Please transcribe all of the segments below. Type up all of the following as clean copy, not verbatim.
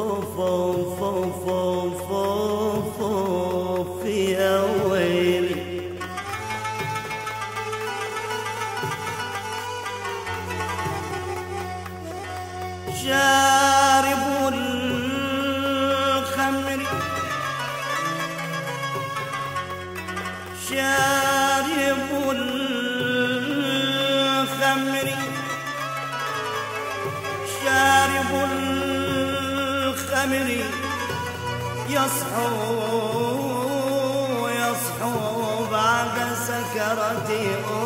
يا ويلي شارب الخمر شارب الخمر شارب الخمر يصحو بعد سكرتي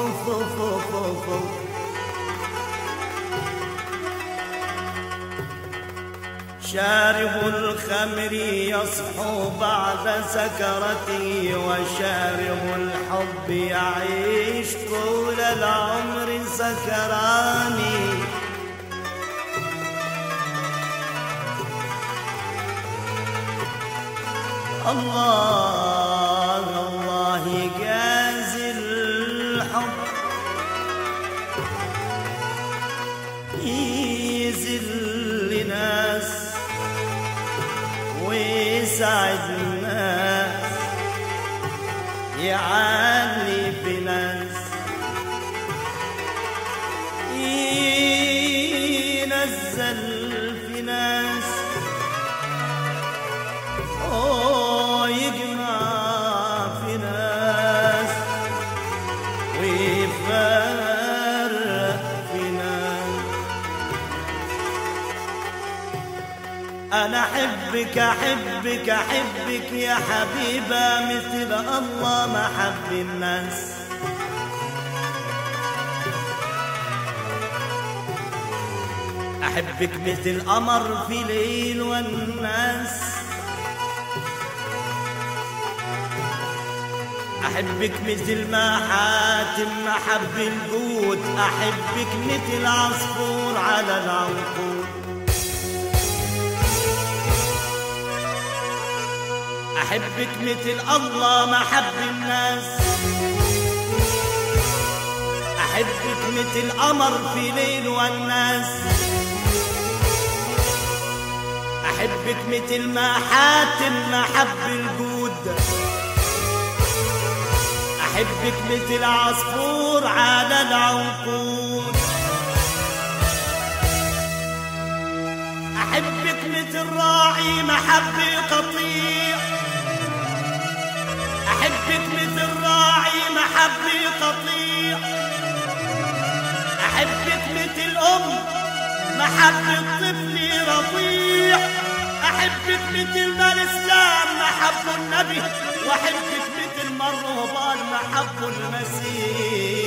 شارب الخمر يصحو بعد سكرته وشارب الحب يعيش طول العمر سكراني الله الله يجازي الحب يذل ناس ويسعد الناس يعلي في ناس ينزل في ناس يجمع في ناس ويفرق في ناس أنا أحبك أحبك أحبك يا حبيبة مثل الله ما حب الناس أحبك مثل قمر في ليل والناس أحبك مثل ما حاتم محب الجود أحبك مثل عصفور على العنقود أحبك مثل الله محب الناس أحبك مثل قمر في ليل والناس أحبك مثل ما حاتم محب الجود أحبك مثل عصفور على العنقود أحبك مثل راعي محب قطيع أحبك مثل راعي محب قطيع أحبك مثل محب الطفل رضيع أحبك مثل ما الإسلام محب النبي وأحبك مثل ما الرهبان محب المسيح